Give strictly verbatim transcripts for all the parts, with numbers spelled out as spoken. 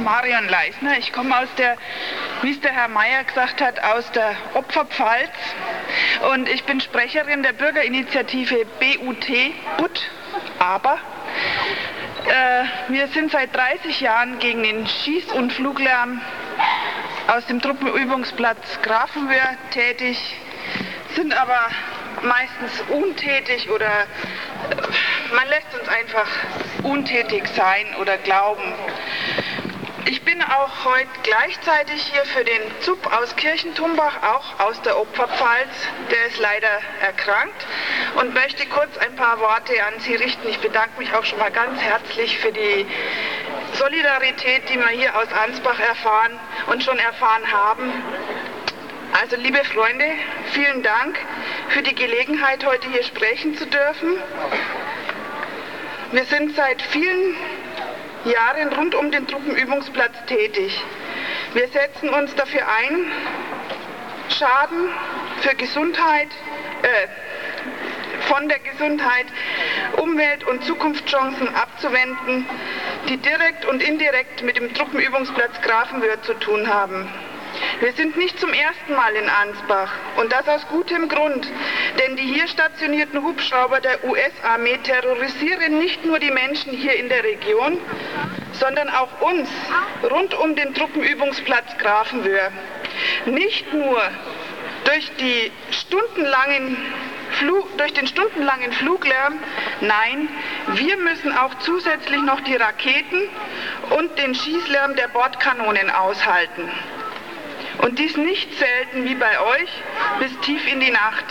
Marion Leisner. Ich komme aus der, wie es der Herr Mayer gesagt hat, aus der Opferpfalz. Und ich bin Sprecherin der Bürgerinitiative B U T, Butt, aber. Äh, wir sind seit dreißig Jahren gegen den Schieß- und Fluglärm aus dem Truppenübungsplatz Grafenwöhr tätig, sind aber meistens untätig oder äh, man lässt uns einfach untätig sein oder glauben. Ich bin auch heute gleichzeitig hier für den Z U P aus Kirchentumbach, auch aus der Opferpfalz. Der ist leider erkrankt und möchte kurz ein paar Worte an Sie richten. Ich bedanke mich auch schon mal ganz herzlich für die Solidarität, die wir hier aus Ansbach erfahren und schon erfahren haben. Also liebe Freunde, vielen Dank für die Gelegenheit, heute hier sprechen zu dürfen. Wir sind seit vielen Jahren rund um den Truppenübungsplatz tätig. Wir setzen uns dafür ein, Schaden für Gesundheit, äh, von der Gesundheit, Umwelt- und Zukunftschancen abzuwenden, die direkt und indirekt mit dem Truppenübungsplatz Grafenwöhr zu tun haben. Wir sind nicht zum ersten Mal in Ansbach und das aus gutem Grund, denn die hier stationierten Hubschrauber der U S-Armee terrorisieren nicht nur die Menschen hier in der Region, sondern auch uns rund um den Truppenübungsplatz Grafenwöhr. Nicht nur durch, die stundenlangen Flu- durch den stundenlangen Fluglärm, nein, wir müssen auch zusätzlich noch die Raketen und den Schießlärm der Bordkanonen aushalten. Und dies nicht selten wie bei euch bis tief in die Nacht.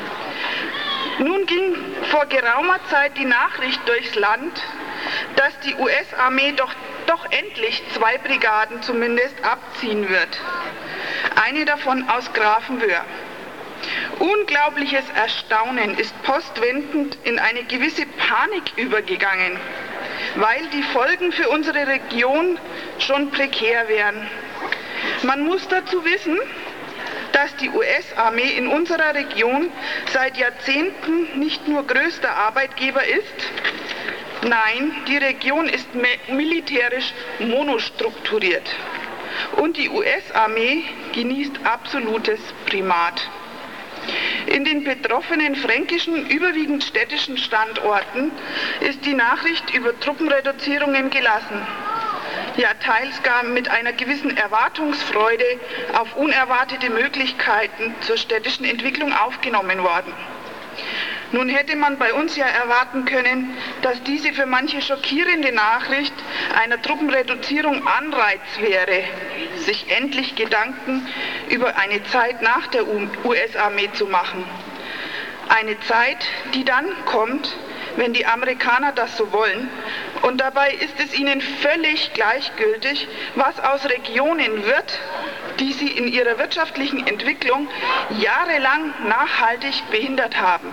Nun ging vor geraumer Zeit die Nachricht durchs Land, dass die U S-Armee doch, doch endlich zwei Brigaden zumindest abziehen wird. Eine davon aus Grafenwöhr. Unglaubliches Erstaunen ist postwendend in eine gewisse Panik übergegangen, weil die Folgen für unsere Region schon prekär wären. Man muss dazu wissen, dass die U S-Armee in unserer Region seit Jahrzehnten nicht nur größter Arbeitgeber ist, nein, die Region ist militärisch monostrukturiert und die U S-Armee genießt absolutes Primat. In den betroffenen fränkischen, überwiegend städtischen Standorten ist die Nachricht über Truppenreduzierungen gelassen. Ja, teils gar mit einer gewissen Erwartungsfreude auf unerwartete Möglichkeiten zur städtischen Entwicklung aufgenommen worden. Nun hätte man bei uns ja erwarten können, dass diese für manche schockierende Nachricht einer Truppenreduzierung Anreiz wäre, sich endlich Gedanken über eine Zeit nach der U S-Armee zu machen. Eine Zeit, die dann kommt, wenn die Amerikaner das so wollen. Und dabei ist es ihnen völlig gleichgültig, was aus Regionen wird, die sie in ihrer wirtschaftlichen Entwicklung jahrelang nachhaltig behindert haben.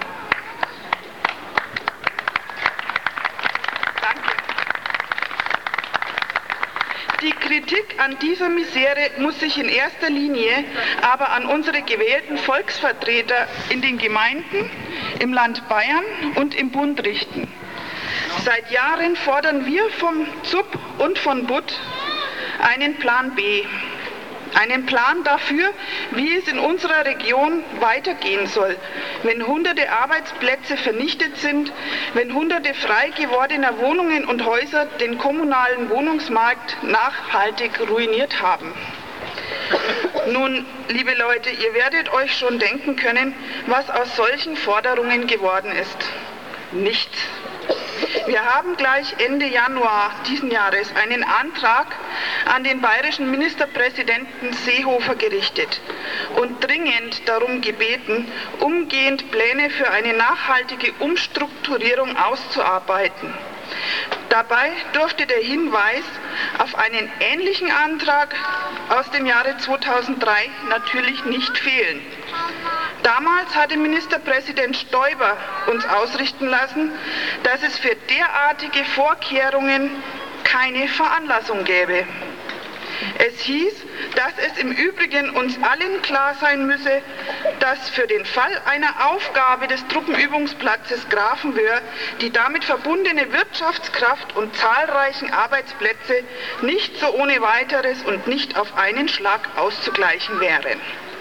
Die Kritik an dieser Misere muss sich in erster Linie aber an unsere gewählten Volksvertreter in den Gemeinden, im Land Bayern und im Bund richten. Seit Jahren fordern wir vom Z U P und von Butt einen Plan B. Einen Plan dafür, wie es in unserer Region weitergehen soll, wenn hunderte Arbeitsplätze vernichtet sind, wenn hunderte frei gewordener Wohnungen und Häuser den kommunalen Wohnungsmarkt nachhaltig ruiniert haben. Nun, liebe Leute, ihr werdet euch schon denken können, was aus solchen Forderungen geworden ist. Nichts. Wir haben gleich Ende Januar diesen Jahres einen Antrag an den bayerischen Ministerpräsidenten Seehofer gerichtet und dringend darum gebeten, umgehend Pläne für eine nachhaltige Umstrukturierung auszuarbeiten. Dabei durfte der Hinweis auf einen ähnlichen Antrag aus dem Jahre zweitausenddrei natürlich nicht fehlen. Damals hatte Ministerpräsident Stoiber uns ausrichten lassen, dass es für derartige Vorkehrungen keine Veranlassung gäbe. Es hieß, dass es im Übrigen uns allen klar sein müsse, dass für den Fall einer Aufgabe des Truppenübungsplatzes Grafenwöhr die damit verbundene Wirtschaftskraft und zahlreichen Arbeitsplätze nicht so ohne weiteres und nicht auf einen Schlag auszugleichen wären.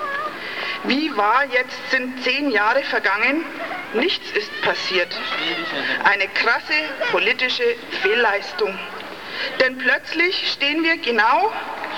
Wie wahr, jetzt sind zehn Jahre vergangen, nichts ist passiert. Eine krasse politische Fehlleistung. Denn plötzlich stehen wir genau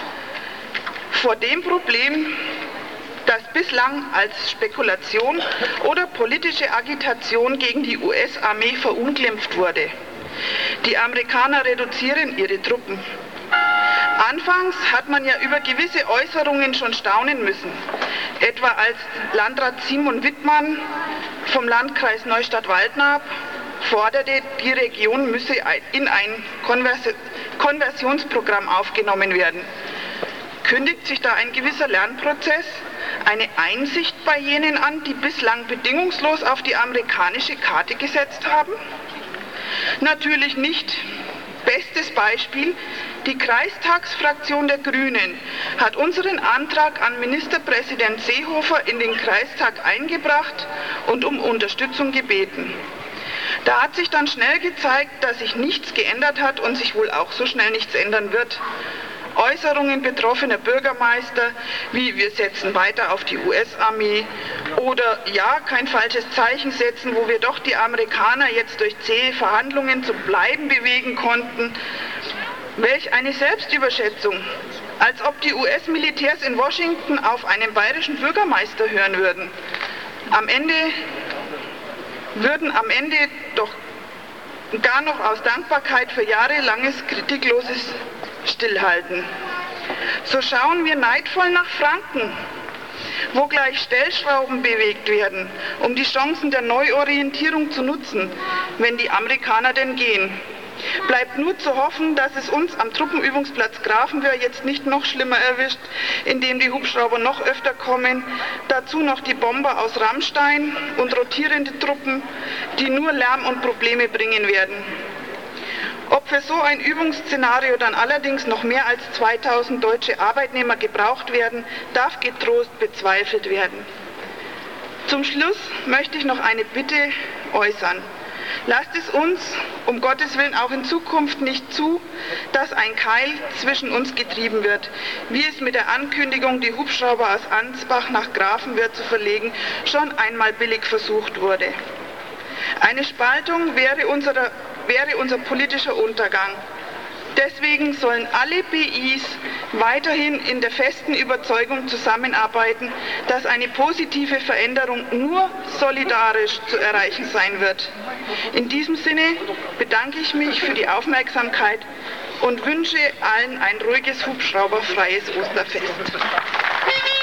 vor dem Problem, das bislang als Spekulation oder politische Agitation gegen die U S-Armee verunglimpft wurde. Die Amerikaner reduzieren ihre Truppen. Anfangs hat man ja über gewisse Äußerungen schon staunen müssen, etwa als Landrat Simon Wittmann vom Landkreis Neustadt-Waldnab forderte, die Region müsse in ein Konvers- Konversionsprogramm aufgenommen werden. Kündigt sich da ein gewisser Lernprozess, eine Einsicht bei jenen an, die bislang bedingungslos auf die amerikanische Karte gesetzt haben? Natürlich nicht. Bestes Beispiel, die Kreistagsfraktion der Grünen hat unseren Antrag an Ministerpräsident Seehofer in den Kreistag eingebracht und um Unterstützung gebeten. Da hat sich dann schnell gezeigt, dass sich nichts geändert hat und sich wohl auch so schnell nichts ändern wird. Äußerungen betroffener Bürgermeister, wie wir setzen weiter auf die U S-Armee oder ja, kein falsches Zeichen setzen, wo wir doch die Amerikaner jetzt durch zähe Verhandlungen zum Bleiben bewegen konnten. Welch eine Selbstüberschätzung, als ob die U S-Militärs in Washington auf einen bayerischen Bürgermeister hören würden. Am Ende würden am Ende doch gar noch aus Dankbarkeit für jahrelanges kritikloses Stillhalten. So schauen wir neidvoll nach Franken, wo gleich Stellschrauben bewegt werden, um die Chancen der Neuorientierung zu nutzen, wenn die Amerikaner denn gehen. Bleibt nur zu hoffen, dass es uns am Truppenübungsplatz Grafenwöhr jetzt nicht noch schlimmer erwischt, indem die Hubschrauber noch öfter kommen, dazu noch die Bomber aus Rammstein und rotierende Truppen, die nur Lärm und Probleme bringen werden. Ob für so ein Übungsszenario dann allerdings noch mehr als zweitausend deutsche Arbeitnehmer gebraucht werden, darf getrost bezweifelt werden. Zum Schluss möchte ich noch eine Bitte äußern. Lasst es uns um Gottes Willen auch in Zukunft nicht zu, dass ein Keil zwischen uns getrieben wird, wie es mit der Ankündigung, die Hubschrauber aus Ansbach nach Grafenwöhr zu verlegen, schon einmal billig versucht wurde. Eine Spaltung wäre, unsere, wäre unser politischer Untergang. Deswegen sollen alle B Is weiterhin in der festen Überzeugung zusammenarbeiten, dass eine positive Veränderung nur solidarisch zu erreichen sein wird. In diesem Sinne bedanke ich mich für die Aufmerksamkeit und wünsche allen ein ruhiges, hubschrauberfreies Osterfest.